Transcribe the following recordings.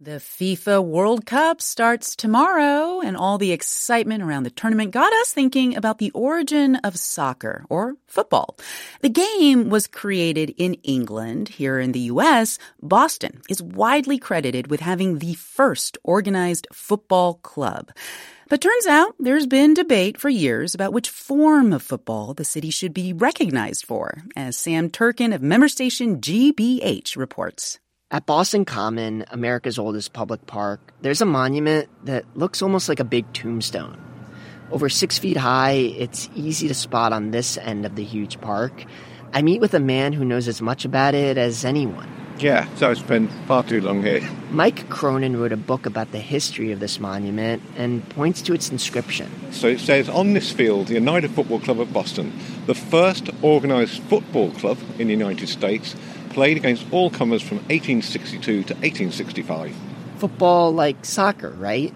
The FIFA World Cup starts tomorrow, and all the excitement around the tournament got us thinking about the origin of soccer, or football. The game was created in England. Here in the U.S., Boston is widely credited with having the first organized football club. But turns out there's been debate for years about which form of football the city should be recognized for, as Sam Turkin of member station GBH reports. At Boston Common, America's oldest public park, there's a monument that looks almost like a big tombstone. Over 6 feet high, it's easy to spot on this end of the huge park. I meet with a man who knows as much about it as anyone. Yeah, so I spent far too long here. Mike Cronin wrote a book about the history of this monument and points to its inscription. So it says, on this field, the United Football Club of Boston, the first organized football club in the United States, played against all comers from 1862 to 1865. Football like soccer, right?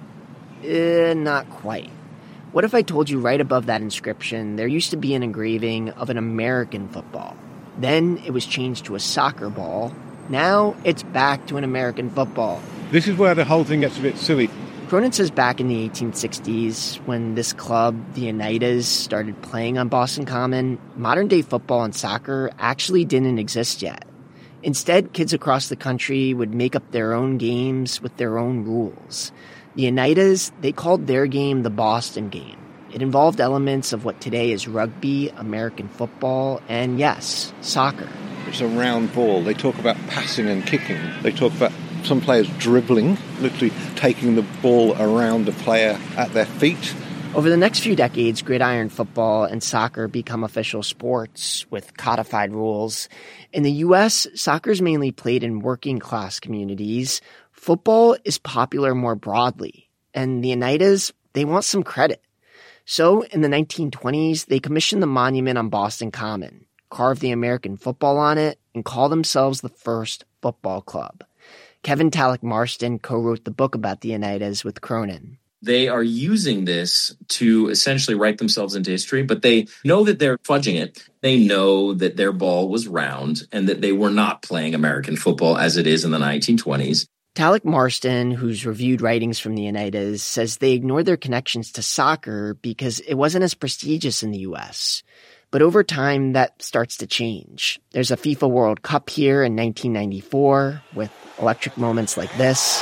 Not quite. What if I told you right above that inscription there used to be an engraving of an American football? Then it was changed to a soccer ball. Now it's back to an American football. This is where the whole thing gets a bit silly. Cronin says back in the 1860s, when this club, the Oneidas, started playing on Boston Common, modern-day football and soccer actually didn't exist yet. Instead, kids across the country would make up their own games with their own rules. The Oneidas, they called their game the Boston game. It involved elements of what today is rugby, American football, and yes, soccer. It's a round ball. They talk about passing and kicking. They talk about some players dribbling, literally taking the ball around the player at their feet. Over the next few decades, gridiron football and soccer become official sports with codified rules. In the U.S., soccer is mainly played in working-class communities. Football is popular more broadly, and the Oneidas, they want some credit. So, in the 1920s, they commissioned the monument on Boston Common, carved the American football on it, and called themselves the first football club. Kevin Talek Marston co-wrote the book about the Oneidas with Cronin. They are using this to essentially write themselves into history, but they know that they're fudging it. They know that their ball was round and that they were not playing American football as it is in the 1920s. Talek Marston, who's reviewed writings from the Oneidas, says they ignored their connections to soccer because it wasn't as prestigious in the U.S. But over time, that starts to change. There's a FIFA World Cup here in 1994 with electric moments like this.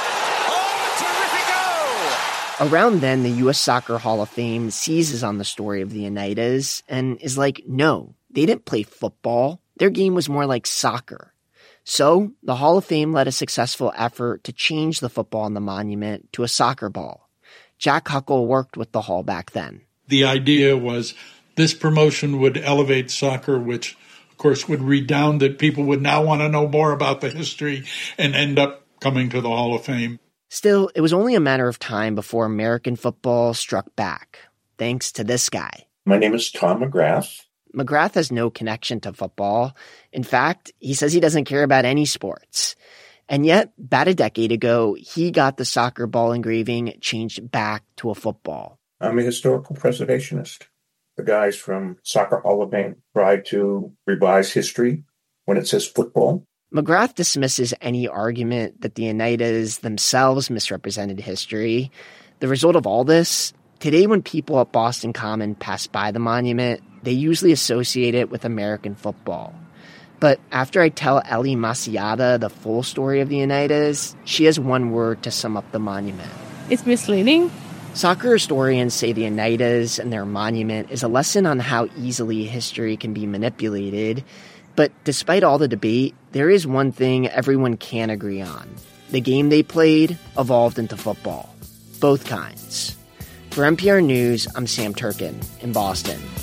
Around then, the U.S. Soccer Hall of Fame seizes on the story of the Oneidas and is like, no, they didn't play football. Their game was more like soccer. So the Hall of Fame led a successful effort to change the football on the monument to a soccer ball. Jack Huckle worked with the Hall back then. The idea was this promotion would elevate soccer, which, of course, would redound that people would now want to know more about the history and end up coming to the Hall of Fame. Still, it was only a matter of time before American football struck back, thanks to this guy. My name is Tom McGrath. McGrath has no connection to football. In fact, he says he doesn't care about any sports. And yet, about a decade ago, he got the soccer ball engraving changed back to a football. I'm a historical preservationist. The guys from Soccer Hall of Fame tried to revise history when it says football. McGrath dismisses any argument that the Oneidas themselves misrepresented history. The result of all this, today when people at Boston Common pass by the monument, they usually associate it with American football. But after I tell Ellie Masiata the full story of the Oneidas, she has one word to sum up the monument. It's misleading. Soccer historians say the Oneidas and their monument is a lesson on how easily history can be manipulated. But despite all the debate, there is one thing everyone can agree on. The game they played evolved into football. Both kinds. For NPR News, I'm Sam Turkin in Boston.